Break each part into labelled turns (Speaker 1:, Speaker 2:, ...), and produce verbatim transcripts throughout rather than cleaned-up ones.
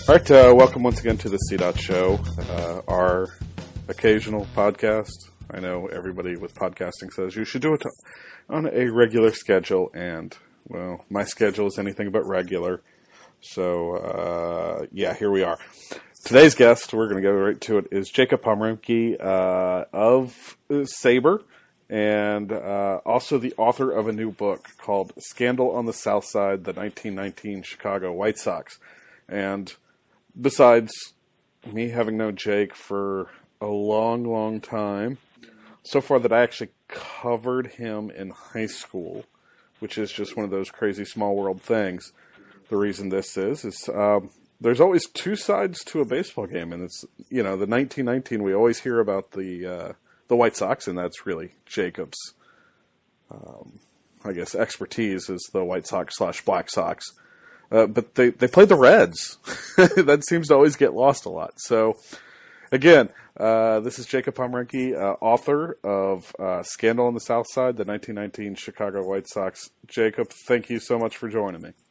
Speaker 1: All right, uh, welcome once again to the C DOT Show, uh, our occasional podcast. I know everybody with podcasting says you should do it on a regular schedule, and, well, my schedule is anything but regular. So, uh, yeah, here we are. Today's guest, we're going to go right to it, is Jacob Pomrenke uh, of Saber, and uh, also the author of a new book called Scandal on the South Side, the nineteen nineteen Chicago White Sox. And besides me having known Jake for a long, long time, so far that I actually covered him in high school, which is just one of those crazy small world things. The reason this is, is um, there's always two sides to a baseball game, and it's, you know, the nineteen nineteen, we always hear about the uh, the White Sox, and that's really Jacob's, um, I guess, expertise is the White Sox slash Black Sox. Uh, but they, they played the Reds. That seems to always get lost a lot. So, again, uh, this is Jacob Pomrenke, uh, author of uh, Scandal on the South Side, the nineteen nineteen Chicago White Sox. Jacob, thank you so much for joining me.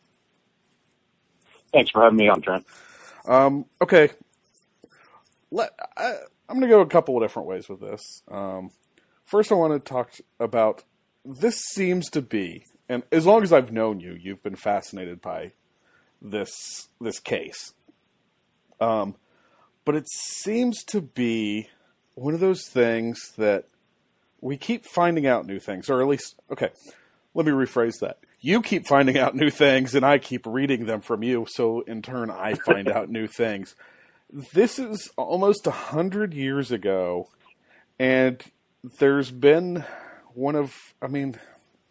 Speaker 2: Thanks for having me on, Trent.
Speaker 1: Um, okay. Let, I, I'm going to go a couple of different ways with this. Um, first, I want to talk about, this seems to be, and as long as I've known you, you've been fascinated by this this case. Um, but it seems to be one of those things that we keep finding out new things, or at least, okay, let me rephrase that. You keep finding out new things, and I keep reading them from you, so in turn I find out new things. This is almost a hundred years ago, and there's been one of, I mean,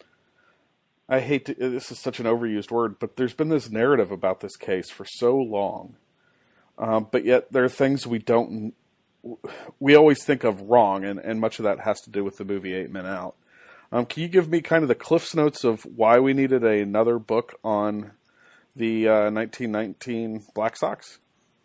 Speaker 1: I hate to, this is such an overused word, but there's been this narrative about this case for so long. Um, but yet there are things we don't, we always think of wrong, and, and much of that has to do with the movie Eight Men Out. Um, can you give me kind of the Cliff's Notes of why we needed a, another book on the uh, nineteen nineteen Black Sox?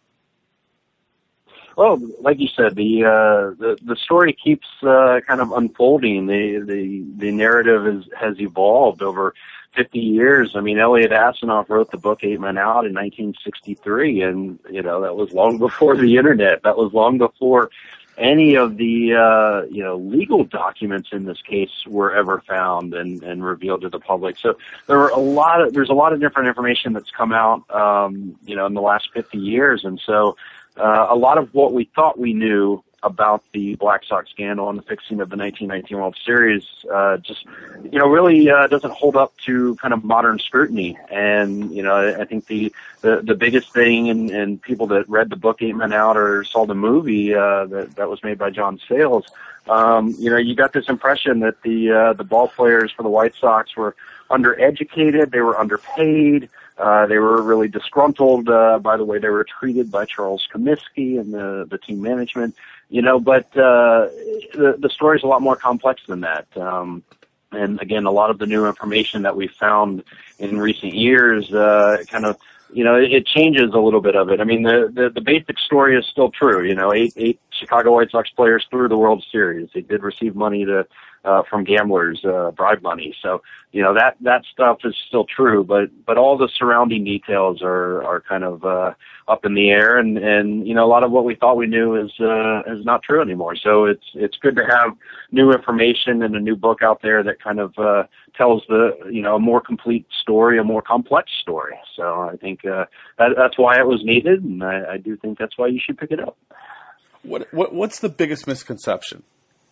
Speaker 2: Well, like you said, the uh, the, the story keeps uh, kind of unfolding. The the the narrative is, has evolved over fifty years. I mean, Elliot Asanoff wrote the book Eight Men Out in nineteen sixty-three, and you know that was long before the internet. That was long before any of the uh, you know legal documents in this case were ever found and, and revealed to the public. So there were a lot of there's a lot of different information that's come out um, you know in the last fifty years, and so. Uh, a lot of what we thought we knew about the Black Sox scandal and the fixing of the nineteen nineteen World Series uh, just, you know, really uh, doesn't hold up to kind of modern scrutiny. And, you know, I think the the, the biggest thing, and, and people that read the book Eight Men Out or saw the movie uh, that, that was made by John Sayles, um, you know, you got this impression that the uh, the ball players for the White Sox were undereducated, they were underpaid. Uh, they were really disgruntled uh, by the way they were treated by Charles Comiskey and the, the team management, you know, but uh, the, the story is a lot more complex than that. Um, and, again, a lot of the new information that we found in recent years uh, kind of, you know, it, it changes a little bit of it. I mean, the, the, the basic story is still true. You know, eight, eight Chicago White Sox players through the World Series. They did receive money to Uh, from gamblers, uh, bribe money. So, you know, that, that stuff is still true, but, but all the surrounding details are, are kind of, uh, up in the air. And, and, you know, a lot of what we thought we knew is, uh, is not true anymore. So it's, it's good to have new information and a new book out there that kind of, uh, tells the, you know, a more complete story, a more complex story. So I think, uh, that, that's why it was needed. And I, I do think that's why you should pick it up.
Speaker 1: What, what, what's the biggest misconception?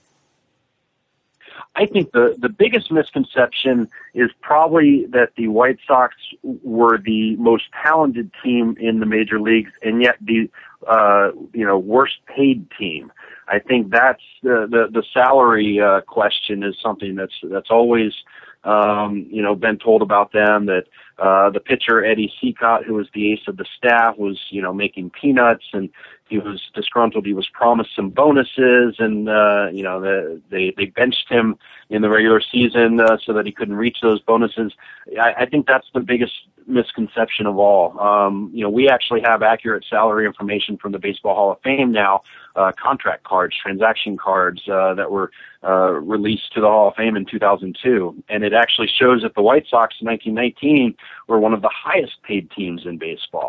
Speaker 2: I think the, the biggest misconception is probably that the White Sox were the most talented team in the major leagues and yet the, uh, you know, worst paid team. I think that's the, the, the salary, uh, question is something that's, that's always, um, you know, been told about them, that, uh, the pitcher Eddie Seacott, who was the ace of the staff, was, you know, making peanuts, and he was disgruntled. He was promised some bonuses, and, uh, you know, the, they, they benched him in the regular season, uh, so that he couldn't reach those bonuses. I, I think that's the biggest misconception of all. Um, you know, we actually have accurate salary information from the Baseball Hall of Fame now, uh, contract cards, transaction cards, uh, that were, uh, released to the Hall of Fame in two thousand two. And it actually shows that the White Sox in nineteen nineteen were one of the highest paid teams in baseball.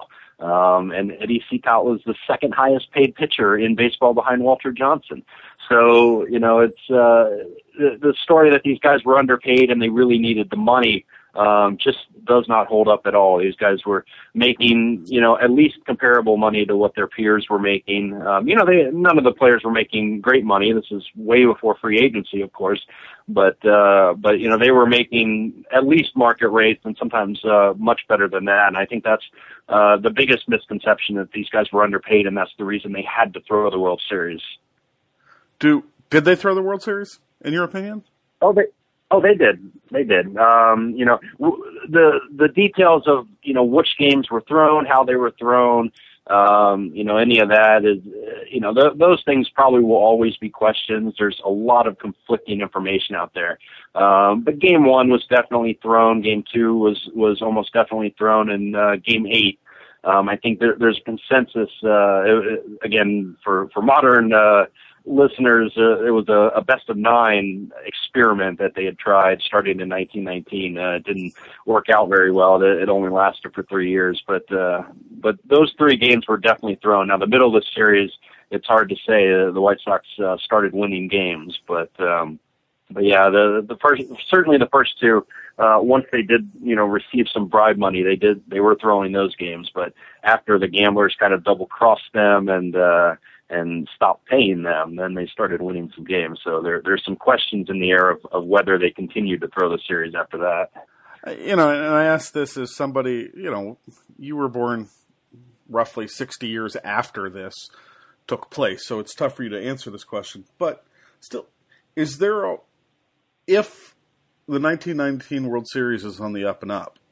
Speaker 2: Um, and Eddie Cicotte was the second highest paid pitcher in baseball behind Walter Johnson. So, you know, it's, uh, the, the story that these guys were underpaid and they really needed the money, um, just does not hold up at all. These guys were making, you know, at least comparable money to what their peers were making. Um, you know, they, none of the players were making great money. This is way before free agency, of course, but, uh, but, you know, they were making at least market rates and sometimes, uh, much better than that. And I think that's, uh, the biggest misconception, that these guys were underpaid, and that's the reason they had to throw the World Series.
Speaker 1: Do, did they throw the World Series, in your opinion?
Speaker 2: Oh, they, Oh, they did. They did. Um, you know, w- the the details of, you know, which games were thrown, how they were thrown, um, you know, any of that is, uh, you know, th- those things probably will always be questions. There's a lot of conflicting information out there. Um, but game one was definitely thrown. Game two was, was almost definitely thrown. And uh, game eight, um, I think there, there's consensus, uh, again, for, for modern uh listeners, uh, it was a, a best of nine experiment that they had tried starting in nineteen nineteen. Uh, it didn't work out very well. It, it only lasted for three years, but, uh, but those three games were definitely thrown. Now, the middle of the series, it's hard to say. Uh, the White Sox, uh, started winning games, but, um, but yeah, the, the first, certainly the first two, uh, once they did, you know, receive some bribe money, they did, they were throwing those games, but after the gamblers kind of double crossed them and, uh, and stopped paying them, then they started winning some games. So there, there's some questions in the air of, of whether they continued to throw the series after that.
Speaker 1: You know, and I ask this as somebody, you know, you were born roughly sixty years after this took place, so it's tough for you to answer this question. But still, is there a, if the nineteen nineteen World Series is on the up and up,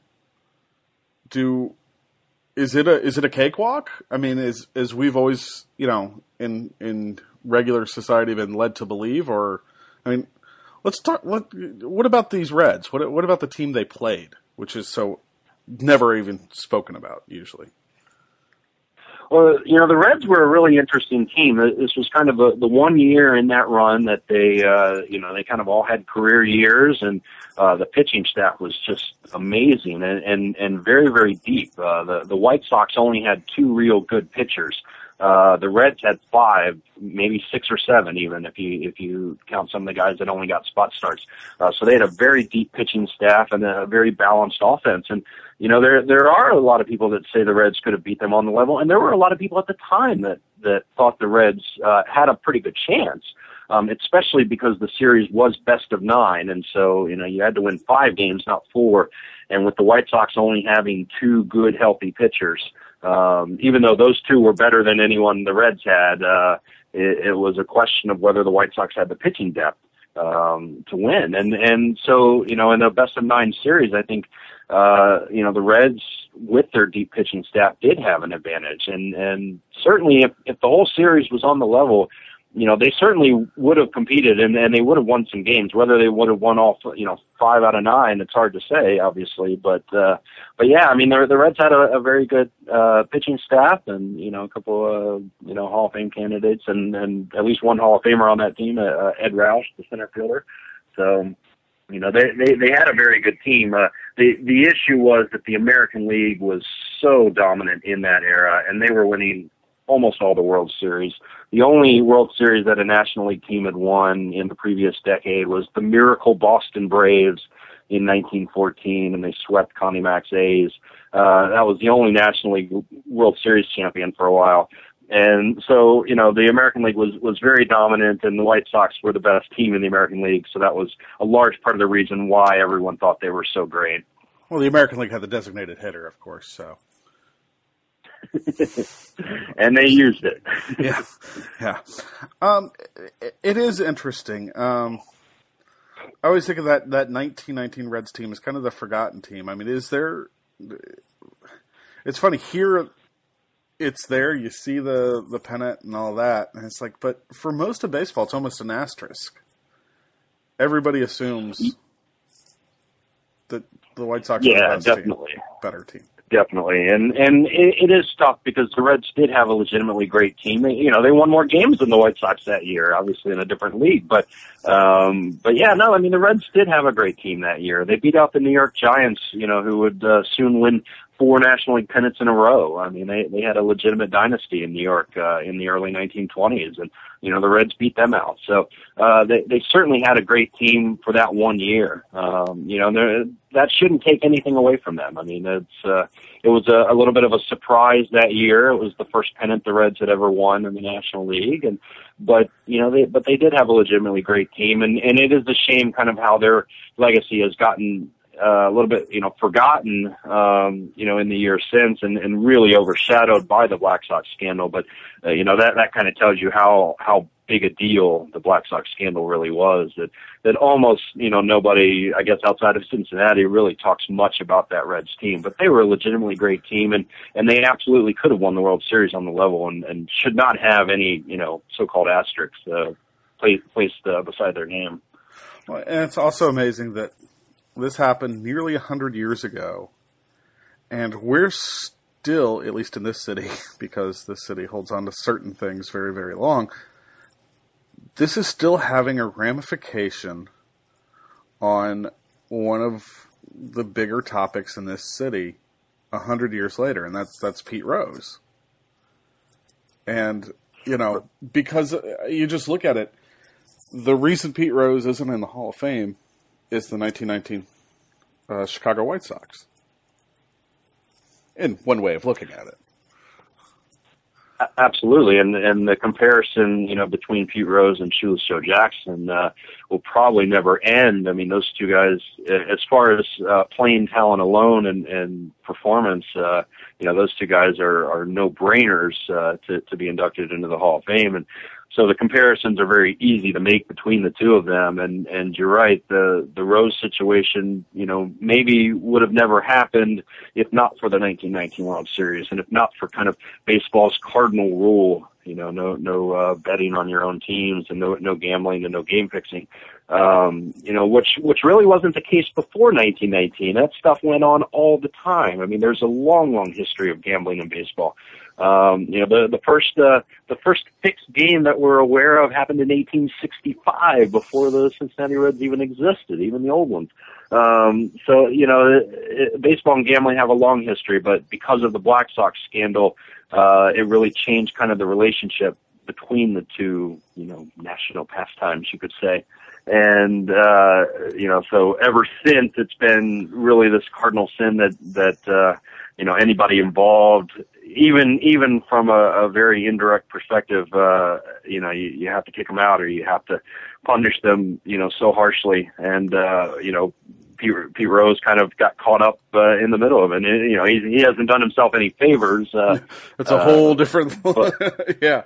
Speaker 1: do Is it a is it a cakewalk? I mean, is as we've always, you know, in in regular society been led to believe, or I mean, let's talk. What what about these Reds? What what about the team they played, which is so never even spoken about usually?
Speaker 2: Well, you know, the Reds were a really interesting team. This was kind of a, the one year in that run that they, uh, you know, they kind of all had career years, and uh, the pitching staff was just amazing and, and, and very, very deep. Uh, the, the White Sox only had two real good pitchers. Uh, the Reds had five, maybe six or seven even, if you, if you count some of the guys that only got spot starts. Uh, so they had a very deep pitching staff and a very balanced offense. And, you know, there, there are a lot of people that say the Reds could have beat them on the level. And there were a lot of people at the time that, that thought the Reds, uh, had a pretty good chance. Um, especially because the series was best of nine. And so, you know, you had to win five games, not four. And with the White Sox only having two good, healthy pitchers, Um, even though those two were better than anyone the Reds had, uh, it, it was a question of whether the White Sox had the pitching depth, um, to win. And, and so, you know, in the best of nine series, I think, uh, you know, the Reds with their deep pitching staff did have an advantage. And, and certainly if, if the whole series was on the level, you know, they certainly would have competed and, and they would have won some games. Whether they would have won all, you know, five out of nine, it's hard to say, obviously. But, uh, but yeah, I mean, the, the Reds had a, a very good, uh, pitching staff and, you know, a couple of, you know, Hall of Fame candidates and, and at least one Hall of Famer on that team, uh, Ed Roush, the center fielder. So, you know, they, they, they had a very good team. Uh, the, the issue was that the American League was so dominant in that era and they were winning almost all the World Series. The only World Series that a National League team had won in the previous decade was the miracle Boston Braves in nineteen fourteen, and they swept Connie Mack's A's. Uh, that was the only National League World Series champion for a while. And so, you know, the American League was, was very dominant, and the White Sox were the best team in the American League, so that was a large part of the reason why everyone thought they were so great.
Speaker 1: Well, the American League had the designated hitter, of course, so...
Speaker 2: and they used it.
Speaker 1: yeah, yeah. Um, it, it is interesting. Um, I always think of that, that nineteen nineteen Reds team as kind of the forgotten team. I mean, is there... It's funny, here it's there, you see the, the pennant and all that, and it's like, but for most of baseball, it's almost an asterisk. Everybody assumes that the White Sox
Speaker 2: yeah,
Speaker 1: are the best
Speaker 2: definitely.
Speaker 1: team, better team.
Speaker 2: Definitely, and and it, it is tough because the Reds did have a legitimately great team. They, you know, they won more games than the White Sox that year, obviously in a different league. But, um, but yeah, no, I mean the Reds did have a great team that year. They beat out the New York Giants, you know, who would uh, soon win four National League pennants in a row. I mean, they they had a legitimate dynasty in New York uh, in the early nineteen twenties, and you know the Reds beat them out. So uh, they they certainly had a great team for that one year. Um, you know, that shouldn't take anything away from them. I mean, it's uh, it was a, a little bit of a surprise that year. It was the first pennant the Reds had ever won in the National League, and but you know they but they did have a legitimately great team, and and it is a shame kind of how their legacy has gotten Uh, a little bit, you know, forgotten, um, you know, in the years since, and, and really overshadowed by the Black Sox scandal. But uh, you know, that that kind of tells you how how big a deal the Black Sox scandal really was. That that almost, you know, nobody, I guess, outside of Cincinnati, really talks much about that Reds team. But they were a legitimately great team, and and they absolutely could have won the World Series on the level, and, and should not have any, you know, so-called asterisks uh, placed placed uh, beside their name.
Speaker 1: Well, and it's also amazing that this happened nearly a hundred years ago, and we're still, at least in this city, because this city holds on to certain things very, very long, this is still having a ramification on one of the bigger topics in this city a hundred years later, and that's that's Pete Rose. And, you know, because you just look at it, the reason Pete Rose isn't in the Hall of Fame is the nineteen nineteen uh, Chicago White Sox. In one way of looking at it.
Speaker 2: Absolutely, and and the comparison, you know, between Pete Rose and Shoeless Joe Jackson uh, will probably never end. I mean, those two guys, as far as uh, playing talent alone and, and performance, uh, you know, those two guys are, are no-brainers uh, to, to be inducted into the Hall of Fame. And so the comparisons are very easy to make between the two of them. And, and you're right, the, the Rose situation, you know, maybe would have never happened if not for the nineteen nineteen World Series, and if not for kind of baseball's cardinal rule, you know, no, no, uh, betting on your own teams, and no, no gambling and no game fixing. Um, you know, which, which really wasn't the case before nineteen nineteen. That stuff went on all the time. I mean, there's a long, long history of gambling in baseball. Um, you know, the, the first, uh, the first fixed game that we're aware of happened in eighteen sixty-five, before the Cincinnati Reds even existed, even the old ones. Um, so, you know, it, it, baseball and gambling have a long history, but because of the Black Sox scandal, uh, it really changed kind of the relationship between the two, you know, national pastimes, you could say. And, uh, you know, so ever since, it's been really this cardinal sin that, that, uh, you know, anybody involved, even, even from a, a very indirect perspective, uh, you know, you, you have to kick them out, or you have to punish them, you know, so harshly. And, uh, you know, Pete, Pete Rose kind of got caught up uh, in the middle of it. And, you know, he, he hasn't done himself any favors. Uh,
Speaker 1: it's a whole
Speaker 2: uh,
Speaker 1: different,
Speaker 2: but,
Speaker 1: yeah.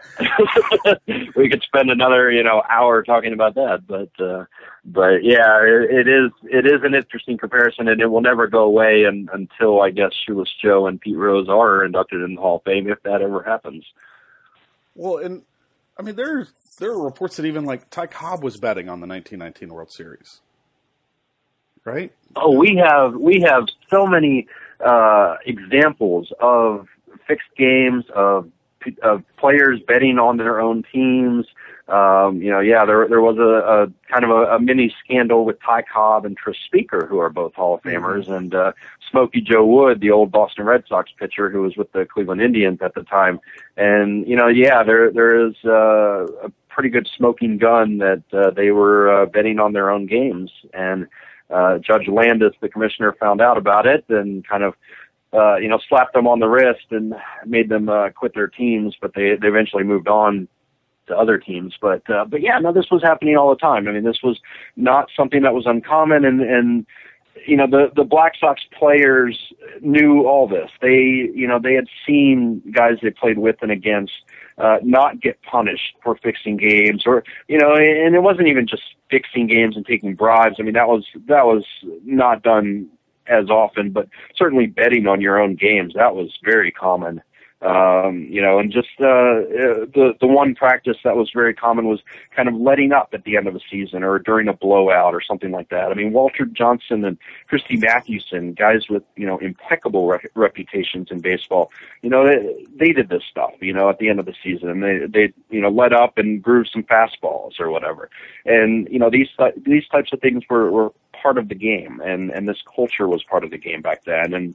Speaker 2: We could spend another, you know, hour talking about that, but, uh, but yeah, it, it is, it is an interesting comparison, and it will never go away and, until, I guess, Shoeless Joe and Pete Rose are inducted in the Hall of Fame, if that ever happens.
Speaker 1: Well, and I mean, there's, there are reports that even like Ty Cobb was betting on the nineteen nineteen World Series. Right?
Speaker 2: Oh, we have we have so many uh, examples of fixed games, of of players betting on their own teams. Um, you know, yeah, there there was a, a kind of a, a mini scandal with Ty Cobb and Tris Speaker, who are both Hall of Famers, mm-hmm. and uh, Smokey Joe Wood, the old Boston Red Sox pitcher who was with the Cleveland Indians at the time. And you know, yeah, there there is uh, a pretty good smoking gun that uh, they were uh, betting on their own games. And Uh, Judge Landis, the commissioner, found out about it and kind of, uh, you know, slapped them on the wrist and made them uh, quit their teams. But they, they eventually moved on to other teams. But, uh, but yeah, no, this was happening all the time. I mean, this was not something that was uncommon. And, and you know, the, the Black Sox players knew all this. They, you know, they had seen guys they played with and against uh, not get punished for fixing games, or, you know, and it wasn't even just fixing games and taking bribes. I mean, that was, that was not done as often, but certainly betting on your own games, that was very common. Um, you know, and just, uh, the, the one practice that was very common was kind of letting up at the end of a season or during a blowout or something like that. I mean, Walter Johnson and Christy Mathewson, guys with, you know, impeccable re- reputations in baseball, you know, they, they did this stuff, you know, at the end of the season, and they, they, you know, let up and groove some fastballs or whatever. And, you know, these, these types of things were, were part of the game, and, and this culture was part of the game back then. And,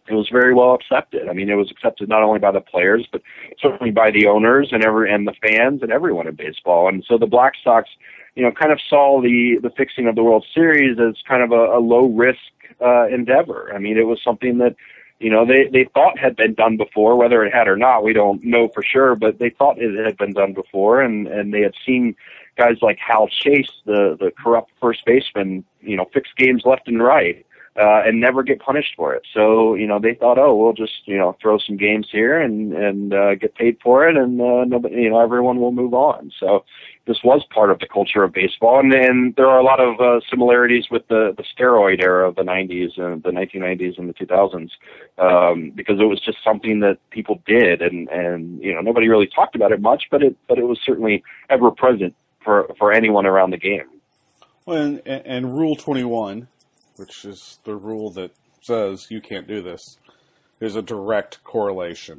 Speaker 2: it was very well accepted. I mean, it was accepted not only by the players, but certainly by the owners and every and the fans and everyone in baseball. And so the Black Sox, you know, kind of saw the the fixing of the World Series as kind of a, a low risk uh, endeavor. I mean, it was something that, you know, they they thought had been done before. Whether it had or not, we don't know for sure. But they thought it had been done before, and and they had seen guys like Hal Chase, the the corrupt first baseman, you know, fix games left and right. Uh, and never get punished for it. So, you know, they thought, oh, we'll just, you know, throw some games here and, and, uh, get paid for it, and, uh, nobody, you know, everyone will move on. So this was part of the culture of baseball. And, and there are a lot of, uh, similarities with the, the steroid era of the nineties and the nineteen nineties and the two thousands, um, because it was just something that people did. And, and, you know, nobody really talked about it much, but it, but it was certainly ever present for, for anyone around the game.
Speaker 1: Well, and, and Rule twenty-one, which is the rule that says you can't do this, is a direct correlation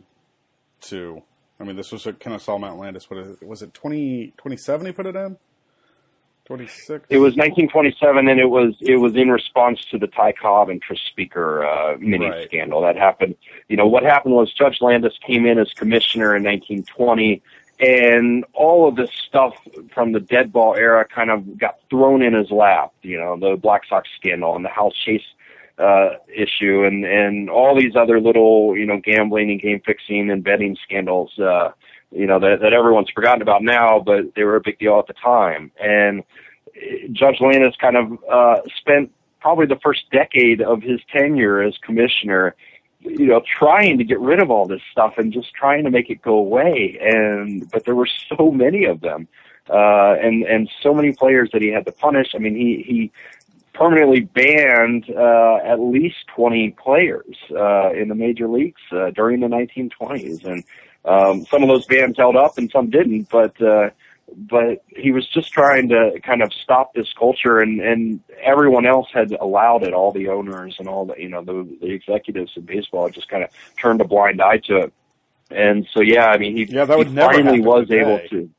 Speaker 1: to, I mean, this was what Kennesaw Mountain Landis, what was it, twenty, twenty-seven he put it in? twenty-six?
Speaker 2: It was nineteen twenty-seven, and it was it was in response to the Ty Cobb and Tris Speaker uh, mini
Speaker 1: right.
Speaker 2: scandal that happened. You know, what happened was Judge Landis came in as commissioner in nineteen twenty, and all of this stuff from the dead ball era kind of got thrown in his lap. You know, the Black Sox scandal and the Hal Chase uh, issue, and, and all these other little, you know, gambling and game fixing and betting scandals, uh, you know, that, that everyone's forgotten about now, but they were a big deal at the time. And Judge Landis kind of uh, spent probably the first decade of his tenure as commissioner, you know, trying to get rid of all this stuff and just trying to make it go away. And, but there were so many of them, uh, and, and so many players that he had to punish. I mean, he, he permanently banned, uh, at least twenty players, uh, in the major leagues, uh, during the nineteen twenties. And, um, some of those bans held up and some didn't, but, uh, but he was just trying to kind of stop this culture, and, and everyone else had allowed it. All the owners and all the, you know, the, the executives in baseball just kind of turned a blind eye to it. And so, yeah, I mean, he,
Speaker 1: yeah, that would
Speaker 2: he
Speaker 1: never
Speaker 2: finally was
Speaker 1: today.
Speaker 2: able to.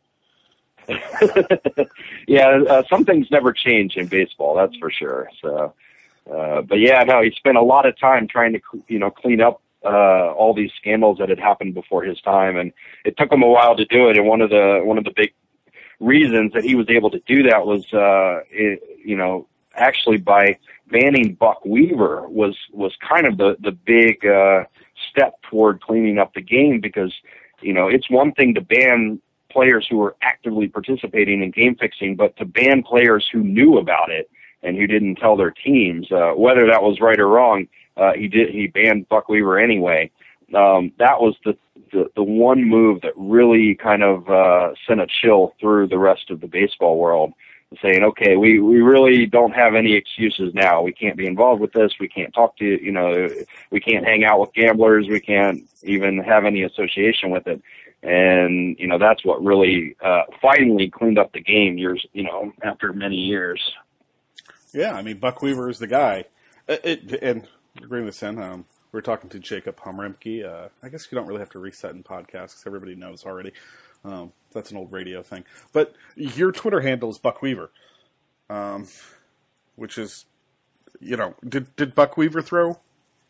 Speaker 2: yeah, uh, some things never change in baseball, that's for sure. So, uh, but yeah, no, he spent a lot of time trying to, you know, clean up uh, all these scandals that had happened before his time, and it took him a while to do it. And one of the one of the big reasons that he was able to do that was, uh, it, you know, actually by banning Buck Weaver was was kind of the the big uh, step toward cleaning up the game, because, you know, it's one thing to ban players who were actively participating in game fixing, but to ban players who knew about it and who didn't tell their teams, uh, whether that was right or wrong, uh, he did, he banned Buck Weaver anyway. Um, that was the, the, the one move that really kind of, uh, sent a chill through the rest of the baseball world, saying, okay, we, we really don't have any excuses now. We can't be involved with this. We can't talk to, you know, we can't hang out with gamblers. We can't even have any association with it. And, you know, that's what really, uh, finally cleaned up the game years, you know, after many years.
Speaker 1: Yeah. I mean, Buck Weaver is the guy. It, it, and bring this in, um, we were talking to Jacob Humremke. Uh, I guess you don't really have to reset in podcasts because everybody knows already. Um, that's an old radio thing. But your Twitter handle is Buck Weaver, um, which is, you know, did did Buck Weaver throw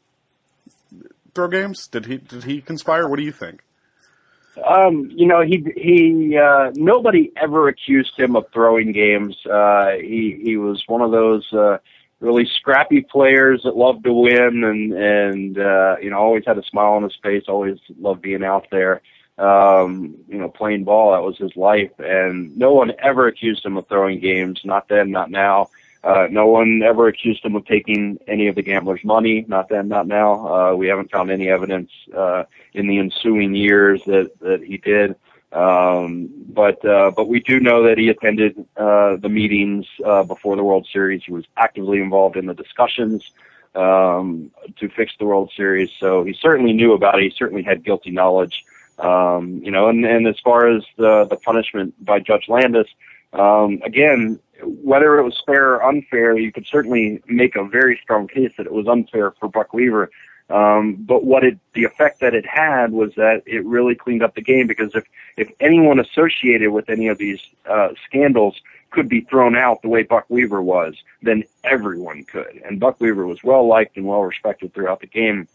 Speaker 1: throw games? Did he did he conspire? What do you think?
Speaker 2: Um, you know, he he uh, nobody ever accused him of throwing games. Uh, he he was one of those uh, really scrappy players that loved to win, and and uh, you know, always had a smile on his face. Always loved being out there. Um, you know, playing ball, that was his life, and no one ever accused him of throwing games, not then, not now. Uh, no one ever accused him of taking any of the gamblers' money, not then, not now. Uh, we haven't found any evidence, uh, in the ensuing years that, that he did. Um, but, uh, but we do know that he attended, uh, the meetings, uh, before the World Series. He was actively involved in the discussions, um, to fix the World Series. So he certainly knew about it. He certainly had guilty knowledge. Um, you know, and, and as far as the, the punishment by Judge Landis, um, again, whether it was fair or unfair, you could certainly make a very strong case that it was unfair for Buck Weaver. Um, but what it, the effect that it had was that it really cleaned up the game, because if, if anyone associated with any of these, uh, scandals could be thrown out the way Buck Weaver was, then everyone could. And Buck Weaver was well liked and well respected throughout the game.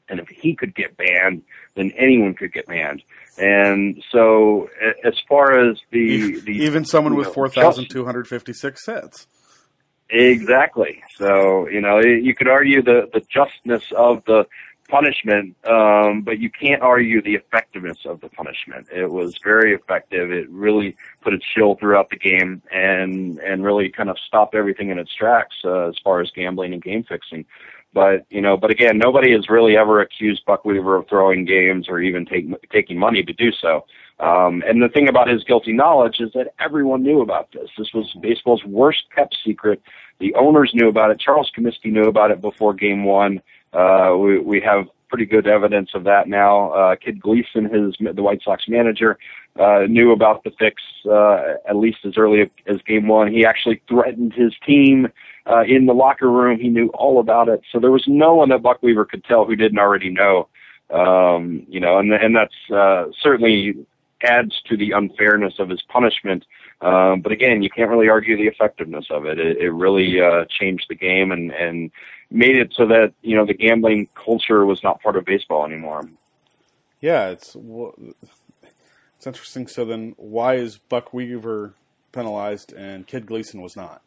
Speaker 2: And if he could get banned, then anyone could get banned. And so as far as the...
Speaker 1: Even,
Speaker 2: the,
Speaker 1: even someone with four thousand two hundred fifty-six hits.
Speaker 2: Exactly. So, you know, you could argue the, the justness of the punishment, um, but you can't argue the effectiveness of the punishment. It was very effective. It really put a chill throughout the game and, and really kind of stopped everything in its tracks uh, as far as gambling and game fixing. But, you know, but again, nobody has really ever accused Buck Weaver of throwing games or even take, taking money to do so. Um, and the thing about his guilty knowledge is that everyone knew about this. This was baseball's worst kept secret. The owners knew about it. Charles Comiskey knew about it before game one. Uh, we, we have pretty good evidence of that now. Uh, Kid Gleason, his, the White Sox manager, uh, knew about the fix, uh, at least as early as game one. He actually threatened his team, uh, in the locker room. He knew all about it. So there was no one that Buck Weaver could tell who didn't already know. Um, you know, and, and that's, uh, certainly adds to the unfairness of his punishment. Um, but again, you can't really argue the effectiveness of it. It, it really, uh, changed the game and, and, made it so that, you know, the gambling culture was not part of baseball anymore.
Speaker 1: Yeah, it's well, it's interesting. So then why is Buck Weaver penalized and Kid Gleason was not?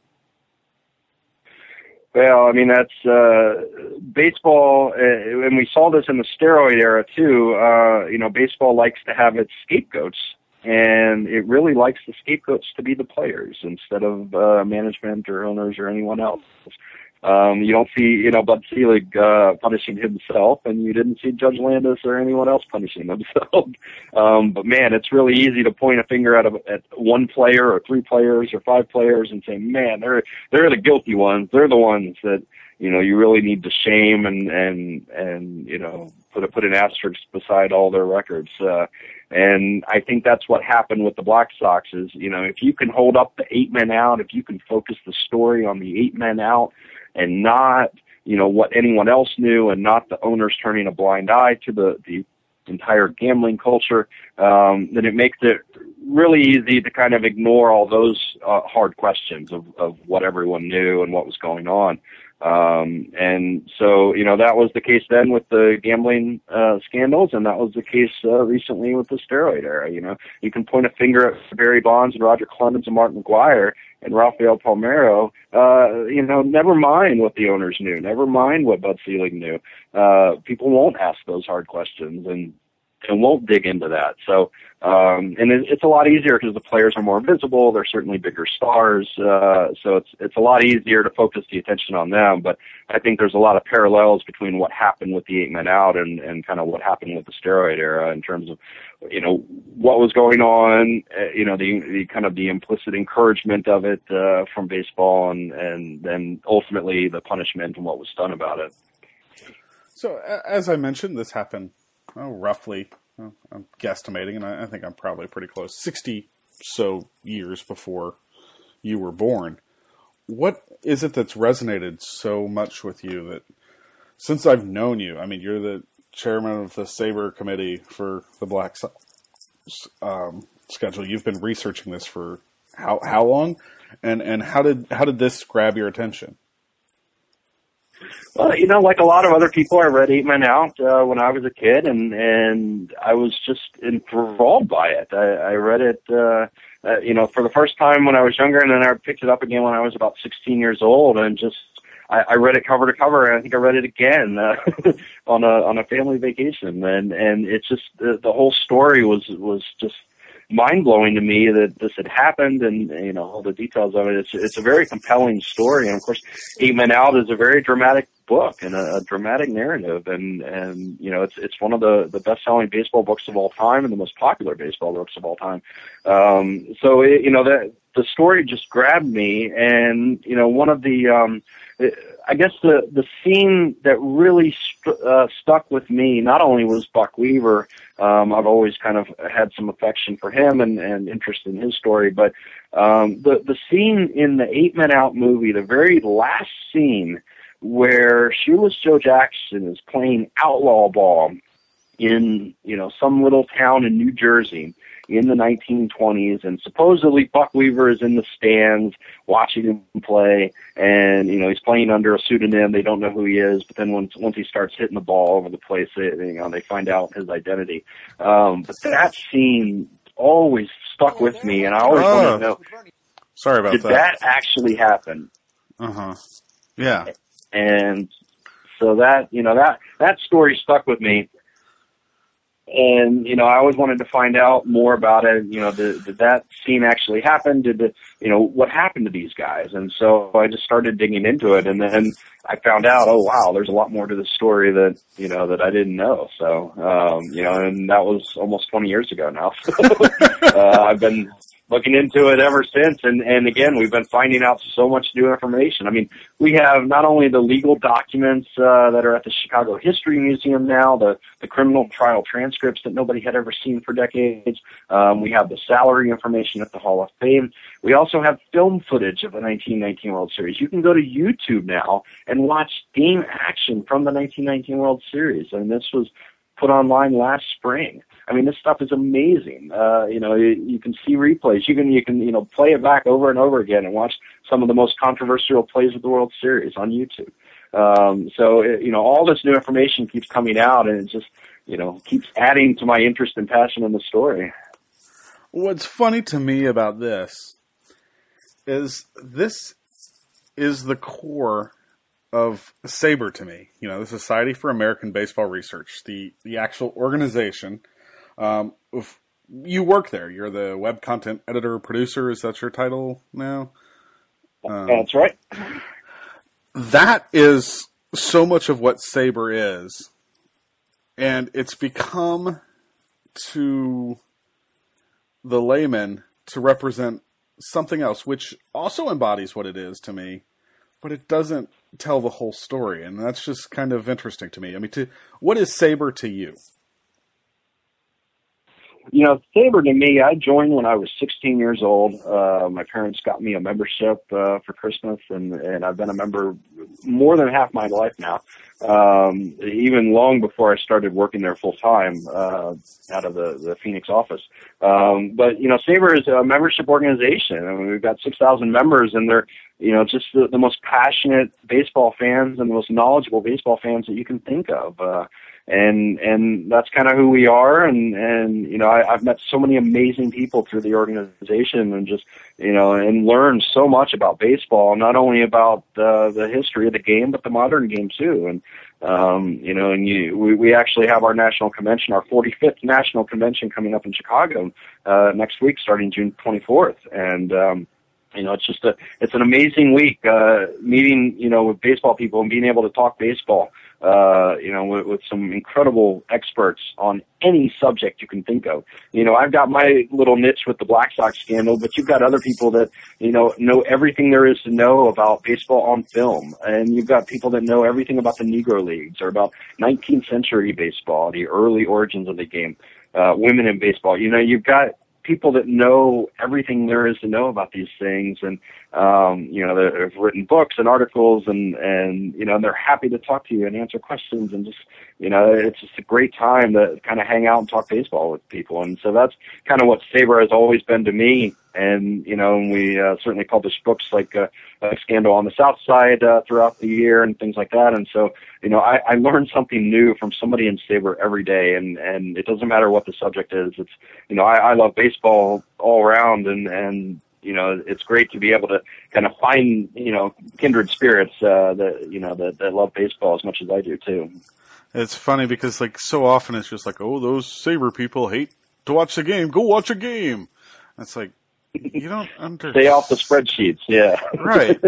Speaker 2: Well, I mean, that's uh, baseball, uh, and we saw this in the steroid era, too. Uh, you know, baseball likes to have its scapegoats, and it really likes the scapegoats to be the players instead of uh, management or owners or anyone else. Um, you don't see, you know, Bud Selig uh, punishing himself, and you didn't see Judge Landis or anyone else punishing themselves. um, but man, it's really easy to point a finger at, a, at one player or three players or five players and say, man, they're they're the guilty ones. They're the ones that, you know, you really need to shame and and and you know put a, put an asterisk beside all their records. Uh, and I think that's what happened with the Black Sox. Is, you know, if you can hold up the eight men out, if you can focus the story on the eight men out, and not, you know, what anyone else knew, and not the owners turning a blind eye to the, the entire gambling culture, um, then it makes it really easy to kind of ignore all those uh, hard questions of, of what everyone knew and what was going on. Um, and so, you know, that was the case then with the gambling uh, scandals, and that was the case uh, recently with the steroid era. You know, you can point a finger at Barry Bonds and Roger Clemens and Martin McGuire and Rafael Palmeiro, uh, you know, never mind what the owners knew, never mind what Bud Selig knew. Uh, people won't ask those hard questions and, and won't dig into that. So, um, and it, it's a lot easier because the players are more visible. They're certainly bigger stars. Uh, so it's, it's a lot easier to focus the attention on them. But I think there's a lot of parallels between what happened with the eight men out and, and kind of what happened with the steroid era in terms of, you know, what was going on, uh, you know, the, the kind of the implicit encouragement of it, uh, from baseball, and, and then ultimately the punishment and what was done about it.
Speaker 1: So as I mentioned, this happened oh, roughly, well, I'm guesstimating, and I, I think I'm probably pretty close, sixty so years before you were born. What is it that's resonated so much with you that since I've known you, I mean, you're the chairman of the SABR committee for the Black Sox um, schedule. You've been researching this for how how long, and and how did how did this grab your attention?
Speaker 2: Well, you know, like a lot of other people, I read Eight Men Out uh, when I was a kid, and and I was just enthralled by it. I, I read it, uh, uh, you know, for the first time when I was younger, and then I picked it up again when I was about sixteen years old, and just I, I read it cover to cover, and I think I read it again uh, on a on a family vacation, and and it's just the, the whole story was was just mind-blowing to me that this had happened, and, you know, all the details of it. It's, it's a very compelling story. And of course, Eight Men Out is a very dramatic book and a, a dramatic narrative. And, and, you know, it's, it's one of the, the best-selling baseball books of all time and the most popular baseball books of all time. Um, so, it, you know, that the story just grabbed me. And, you know, one of the, um, I guess the, the scene that really st- uh, stuck with me not only was Buck Weaver. Um, I've always kind of had some affection for him and, and interest in his story, but um, the the scene in the Eight Men Out movie, the very last scene where Shoeless Joe Jackson is playing outlaw ball in, you know, some little town in New Jersey. in the nineteen twenties, and supposedly Buck Weaver is in the stands watching him play, and, you know, he's playing under a pseudonym. They don't know who he is, but then once once he starts hitting the ball over the place, they, you know, they find out his identity. Um, but that scene always stuck with me, and I always
Speaker 1: oh.
Speaker 2: wanted to know,
Speaker 1: sorry about
Speaker 2: did
Speaker 1: that.
Speaker 2: that actually happen?
Speaker 1: Uh-huh. Yeah.
Speaker 2: And so that, you know, that, that story stuck with me. And, you know, I always wanted to find out more about it. You know, did, did that scene actually happen? Did the, you know, what happened to these guys? And so I just started digging into it. And then I found out, oh, wow, there's a lot more to the story that, you know, that I didn't know. So, um, you know, and that was almost twenty years ago now. So, uh, I've been looking into it ever since. And, and again, we've been finding out so much new information. I mean, we have not only the legal documents uh, that are at the Chicago History Museum now, the, the criminal trial transcripts that nobody had ever seen for decades. Um, we have the salary information at the Hall of Fame. We also have film footage of the nineteen nineteen World Series. You can go to YouTube now and watch game action from the nineteen nineteen World Series. And this was put online last spring. I mean, this stuff is amazing. Uh, you know, you, you can see replays. You can, you can, you know, play it back over and over again and watch some of the most controversial plays of the World Series on YouTube. Um, so, it, you know, all this new information keeps coming out, and it just, you know, keeps adding to my interest and passion in the story.
Speaker 1: What's funny to me about this is this is the core of SABR to me. You know, the Society for American Baseball Research, the, the actual organization. Um, if you work there. You're the web content editor, producer. Is that your title now? Um,
Speaker 2: That's right.
Speaker 1: That is so much of what SABR is. And it's become, to the layman, to represent something else, which also embodies what it is to me, but it doesn't tell the whole story. And that's just kind of interesting to me. I mean, to, what is SABR to you?
Speaker 2: You know, SABR to me, I joined when I was sixteen years old. Uh, my parents got me a membership uh, for Christmas, and, and I've been a member more than half my life now, um, even long before I started working there full time uh, out of the, the Phoenix office. Um, but, you know, SABR is a membership organization. I mean, we've got six thousand members, and they're, you know, just the, the most passionate baseball fans and the most knowledgeable baseball fans that you can think of. Uh, And, and that's kind of who we are. And, and, you know, I, I've met so many amazing people through the organization, and just, you know, and learned so much about baseball, not only about uh, the history of the game, but the modern game too. And, um, you know, and you, we, we actually have our national convention, our forty-fifth national convention coming up in Chicago, uh, next week, starting June twenty-fourth. And, um, you know, it's just a, it's an amazing week, uh, meeting, you know, with baseball people and being able to talk baseball, uh, you know, with, with some incredible experts on any subject you can think of. You know, I've got my little niche with the Black Sox scandal, but you've got other people that, you know, know everything there is to know about baseball on film. And you've got people that know everything about the Negro Leagues or about nineteenth century baseball, the early origins of the game, uh, women in baseball. You know, you've got people that know everything there is to know about these things, and um, you know, they've written books and articles, and and you know, they're happy to talk to you and answer questions, and just, you know, it's just a great time to kind of hang out and talk baseball with people. And so that's kind of what SABR has always been to me. And you know, and we uh, certainly publish books like uh, uh, Scandal on the South Side uh, throughout the year and things like that. And so, you know, I, I learn something new from somebody in SABR every day, and, and it doesn't matter what the subject is. It's, you know, I, I love baseball all around, and, and you know, it's great to be able to kind of find, you know, kindred spirits uh, that, you know, that, that love baseball as much as I do too.
Speaker 1: It's funny because, like, so often it's just like, oh, those SABR people hate to watch the game. Go watch a game. It's like, you don't understand.
Speaker 2: Stay off the spreadsheets, yeah.
Speaker 1: Right.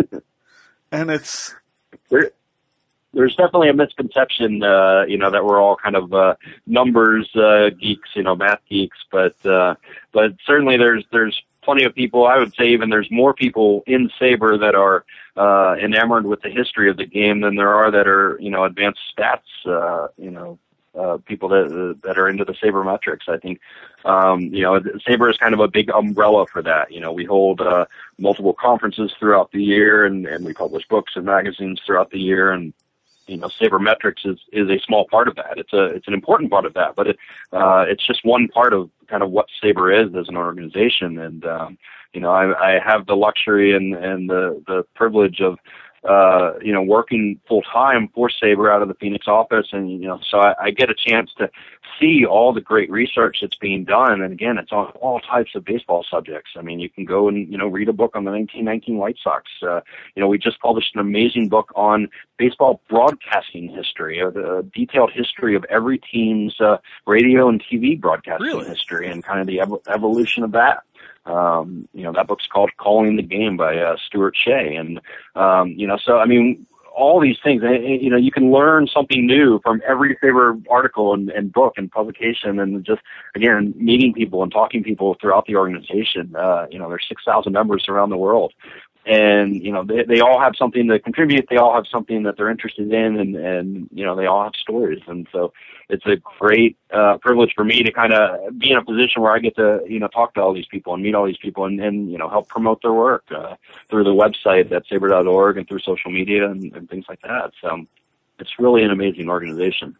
Speaker 1: And it's...
Speaker 2: There, there's definitely a misconception, uh, you know, that we're all kind of uh, numbers uh, geeks, you know, math geeks, but uh, but certainly there's there's plenty of people. I would say even there's more people in SABR that are uh, enamored with the history of the game than there are that are, you know, advanced stats, uh, you know, Uh, people that that are into the SABR metrics. I think, um, you know, SABR is kind of a big umbrella for that. You know, we hold uh, multiple conferences throughout the year, and, and we publish books and magazines throughout the year, and you know, sabermetrics is, is a small part of that. It's a, it's an important part of that, but it, uh, it's just one part of kind of what Sabre is as an organization. And, um, you know, I, I have the luxury and, and the, the privilege of, uh, you know, working full time for Sabre out of the Phoenix office. And, you know, so I, I get a chance to see all the great research that's being done. And again, it's on all types of baseball subjects. I mean, you can go and, you know, read a book on the nineteen nineteen White Sox. Uh, you know, we just published an amazing book on baseball broadcasting history, a, a detailed history of every team's, uh, radio and T V broadcasting
Speaker 1: Really?
Speaker 2: history and kind of the ev- evolution of that. Um, you know, that book's called Calling the Game by uh, Stuart Shea. And, um, you know, so, I mean, all these things, you know, you can learn something new from every Sabre article and, and book and publication, and just, again, meeting people and talking to people throughout the organization. Uh, you know, there's six thousand members around the world. And, you know, they, they all have something to contribute. They all have something that they're interested in, and, and, you know, they all have stories. And so it's a great uh, privilege for me to kind of be in a position where I get to, you know, talk to all these people and meet all these people and, and you know, help promote their work uh, through the website at sabre dot org and through social media and, and things like that. So it's really an amazing organization.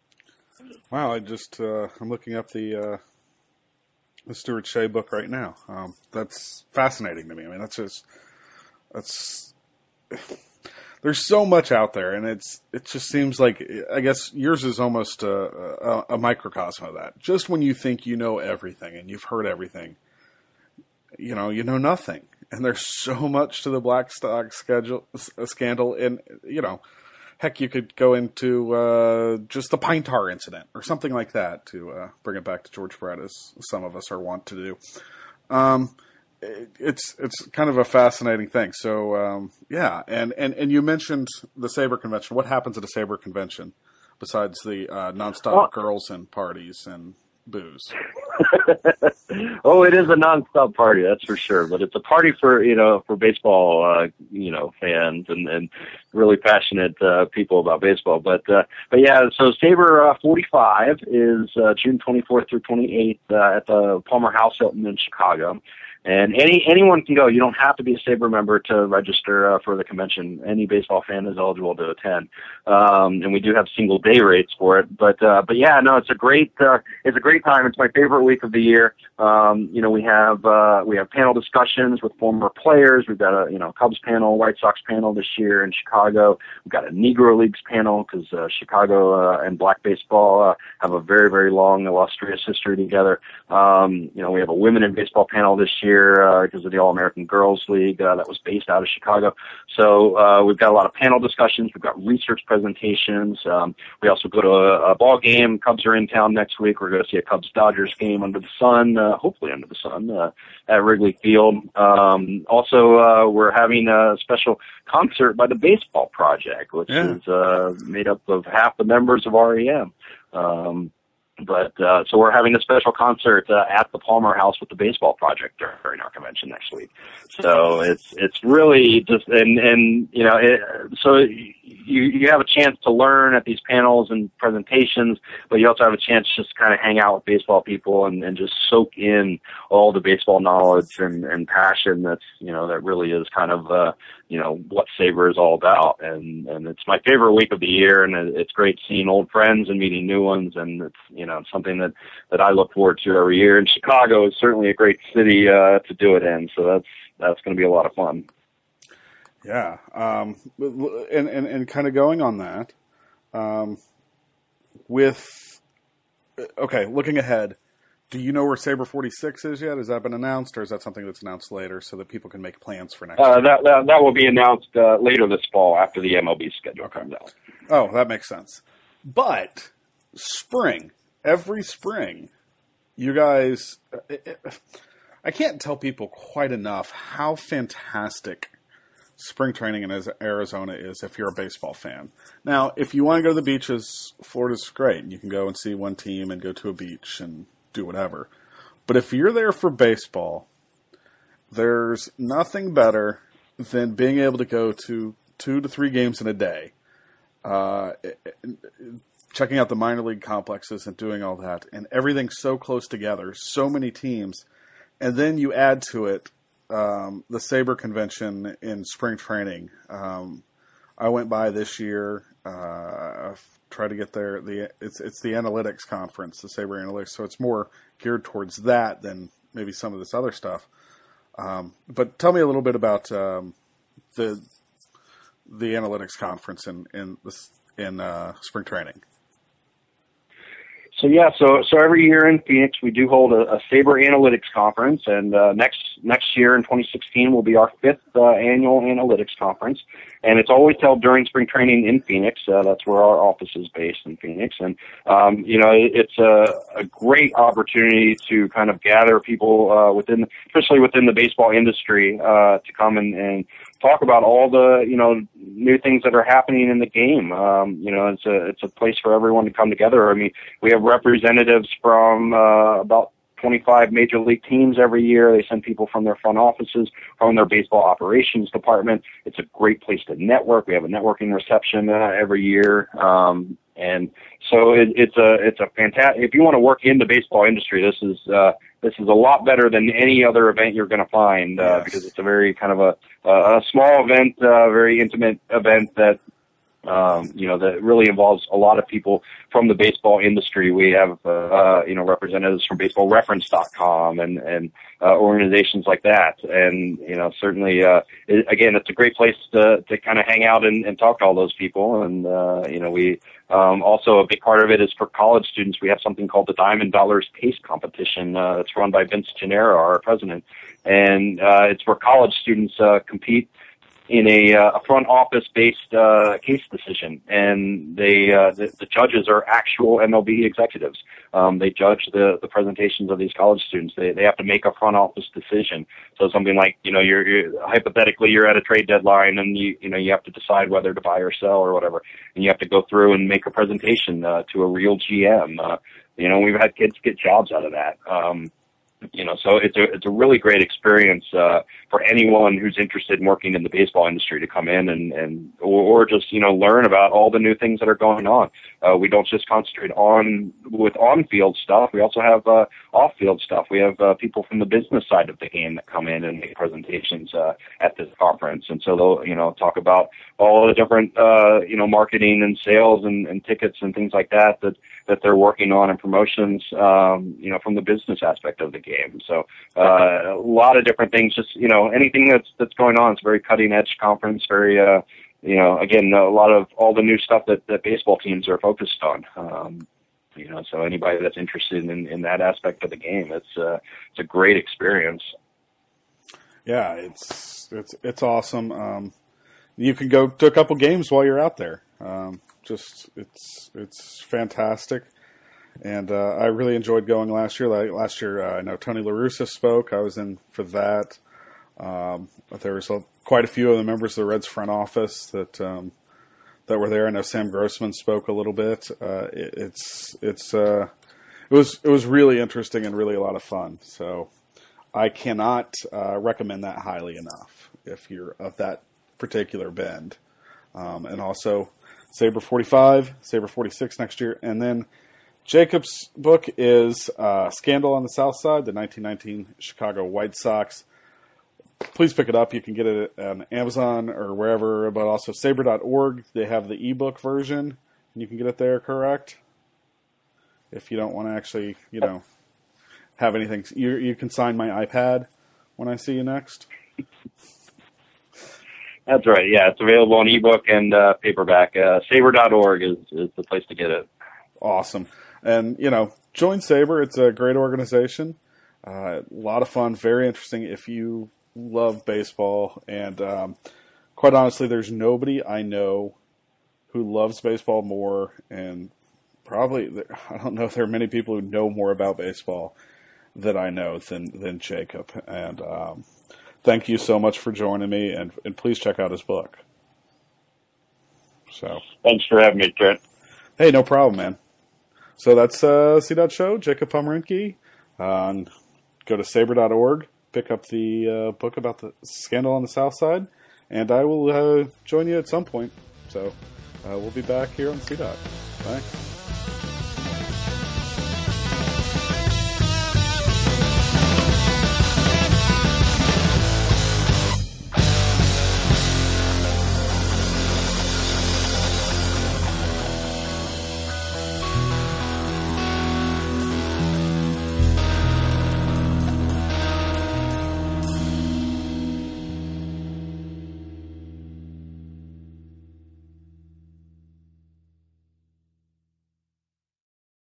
Speaker 1: Wow, I just, uh, I'm looking up the, uh, the Stuart Shea book right now. Um, that's fascinating to me. I mean, that's just... That's there's so much out there, and it's it just seems like, I guess yours is almost a, a, a microcosm of that. Just when you think you know everything and you've heard everything, you know, you know nothing. And there's so much to the Blackstock schedule, scandal, and you know, heck, you could go into uh, just the pine tar incident or something like that to uh, bring it back to George Brett, as some of us are wont to do. Um, It's it's kind of a fascinating thing. So um, yeah, and, and, and you mentioned the Sabre convention. What happens at a Sabre convention besides the uh, nonstop
Speaker 2: well,
Speaker 1: girls and parties and booze?
Speaker 2: Oh, it is a nonstop party, that's for sure. But it's a party for you know for baseball uh, you know fans and, and really passionate uh, people about baseball. But uh, but yeah, so Sabre uh, forty-five is uh, June twenty-fourth through twenty-eighth uh, at the Palmer House Hilton in Chicago. And any anyone can go. You don't have to be a Sabre member to register uh, for the convention. Any baseball fan is eligible to attend, um, and we do have single day rates for it. But uh, but yeah, no, it's a great uh, it's a great time. It's my favorite week of the year. Um, you know, we have uh, we have panel discussions with former players. We've got a you know Cubs panel, White Sox panel this year in Chicago. We've got a Negro Leagues panel because uh, Chicago uh, and black baseball uh, have a very very long illustrious history together. Um, you know, we have a women in baseball panel this year. Because uh, of the All-American Girls League uh, that was based out of Chicago. So uh, we've got a lot of panel discussions. We've got research presentations. Um, we also go to a, a ball game. Cubs are in town next week. We're going to see a Cubs-Dodgers game under the sun, uh, hopefully under the sun, uh, at Wrigley Field. Um, also, uh, we're having a special concert by the Baseball Project, which yeah. is uh, made up of half the members of R E M. Um, But, uh, so we're having a special concert, uh, at the Palmer House with the Baseball Project during our convention next week. So it's, it's really just, and, and, you know, it, so you, you have a chance to learn at these panels and presentations, but you also have a chance just to kind of hang out with baseball people and, and just soak in all the baseball knowledge and, and passion that's, you know, that really is kind of, uh, you know, what Sabre is all about. And, and it's my favorite week of the year, and it's great seeing old friends and meeting new ones. And it's, you know, something that, that I look forward to every year. And Chicago is certainly a great city, uh, to do it in. So that's, that's going to be a lot of fun.
Speaker 1: Yeah. Um, and, and, and kind of going on that, um, with, okay, looking ahead, do you know where Sabre forty-six is yet? Has that been announced, or is that something that's announced later so that people can make plans for next
Speaker 2: uh,
Speaker 1: year?
Speaker 2: That, that, that will be announced uh, later this fall after the M L B schedule
Speaker 1: okay.
Speaker 2: comes out.
Speaker 1: Oh, that makes sense. But spring, every spring, you guys, it, it, I can't tell people quite enough how fantastic spring training in Arizona is if you're a baseball fan. Now, if you want to go to the beaches, Florida's great. You can go and see one team and go to a beach and do whatever. But if you're there for baseball, there's nothing better than being able to go to two to three games in a day, uh, checking out the minor league complexes and doing all that, and everything's so close together, so many teams, and then you add to it um, the Sabre convention in spring training. Um, I went by this year. Uh, I've tried to get there. The it's it's the analytics conference, the Saber Analytics. So it's more geared towards that than maybe some of this other stuff. Um, but tell me a little bit about um, the the analytics conference in in this, in uh, spring training.
Speaker 2: So yeah, so so every year in Phoenix we do hold a, a Saber Analytics conference, and uh, next next year in twenty sixteen will be our fifth uh, annual analytics conference, and it's always held during spring training in Phoenix. Uh, that's where our office is based in Phoenix, and um, you know it, it's a, a great opportunity to kind of gather people uh, within, especially within the baseball industry, uh, to come and, and talk about all the you know new things that are happening in the game. Um, you know, it's a it's a place for everyone to come together. I mean, we have representatives from uh, about twenty-five major league teams every year. They send people from their front offices, from their baseball operations department. It's a great place to network. We have a networking reception uh, every year. Um, and so it, it's a it's a fantastic. If you want to work in the baseball industry, this is uh, this is a lot better than any other event you're going to find uh,
Speaker 1: yes. because
Speaker 2: it's a very kind of a a small event, uh, very intimate event that. Um, you know, that really involves a lot of people from the baseball industry. We have, uh, uh, you know, representatives from baseball reference dot com and, and, uh, organizations like that. And, you know, certainly, uh, it, again, it's a great place to, to kind of hang out and, and talk to all those people. And, uh, you know, we, um, also a big part of it is for college students. We have something called the Diamond Dollars Pace Competition. Uh, it's run by Vince Gennaro, our president. And, uh, it's where college students, uh, compete in a, uh, a front office based uh, case decision, and they uh, the, the judges are actual M L B executives. Um, they judge the, the presentations of these college students. They they have to make a front office decision. So something like you know you're, you're hypothetically you're at a trade deadline and you you know you have to decide whether to buy or sell or whatever, and you have to go through and make a presentation uh, to a real G M. Uh, you know we've had kids get jobs out of that. Um, You know, so it's a it's a really great experience uh, for anyone who's interested in working in the baseball industry to come in and and or, or just you know learn about all the new things that are going on. Uh, we don't just concentrate on with on-field stuff. We also have uh, off-field stuff. We have uh, people from the business side of the game that come in and make presentations uh, at this conference, and so they'll you know talk about all the different uh, you know marketing and sales and, and tickets and things like that that that they're working on and promotions um, you know from the business aspect of the game. So uh, a lot of different things, just, you know, anything that's that's going on. It's a very cutting edge conference, very, uh, you know, again, a lot of all the new stuff that, that baseball teams are focused on. Um, you know, so anybody that's interested in, in that aspect of the game, it's, uh, it's a great experience.
Speaker 1: Yeah, it's, it's, it's awesome. Um, you can go to a couple games while you're out there. Um, just, it's, it's fantastic. And uh, I really enjoyed going last year. Like, last year, uh, I know Tony La Russa spoke. I was in for that. Um, but there was a, quite a few of the members of the Reds front office that um, that were there. I know Sam Grossman spoke a little bit. Uh, it, it's it's uh, it was it was really interesting and really a lot of fun. So I cannot uh, recommend that highly enough if you're of that particular bend. Um, and also Saber forty-five, Saber forty-six next year, and then. Jacob's book is uh, Scandal on the South Side, the nineteen nineteen Chicago White Sox. Please pick it up. You can get it on Amazon or wherever, but also saber dot org. They have the ebook version, and you can get it there, correct? If you don't want to actually, you know, have anything. You, you can sign my iPad when I see you next.
Speaker 2: That's right. Yeah, it's available on ebook and uh, paperback. Uh, saber dot org is, is the place to get it.
Speaker 1: Awesome. And, you know, join Saber. It's a great organization. Uh, a lot of fun, very interesting if you love baseball. And um, quite honestly, there's nobody I know who loves baseball more. And probably, I don't know if there are many people who know more about baseball that I know than, than Jacob. And um, thank you so much for joining me. And, and please check out his book. So
Speaker 2: Thanks for having me, Trent.
Speaker 1: Hey, no problem, man. So that's uh, C Dot Show, Jacob Pomeranke. Uh, go to saber dot org, pick up the uh, book about the scandal on the South Side, and I will uh, join you at some point. So uh, we'll be back here on C Dot. Bye.